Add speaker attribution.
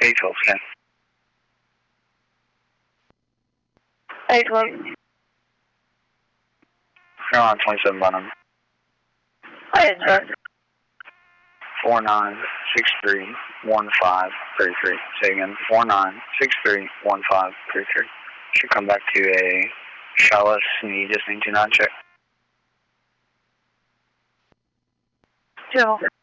Speaker 1: 812 scan.
Speaker 2: 812.
Speaker 1: Airline 27 by number.
Speaker 2: What is that?
Speaker 1: 49631533. Say again, 49631533. Should come back to a Charlotte Sneed, just need to not check.
Speaker 2: 2.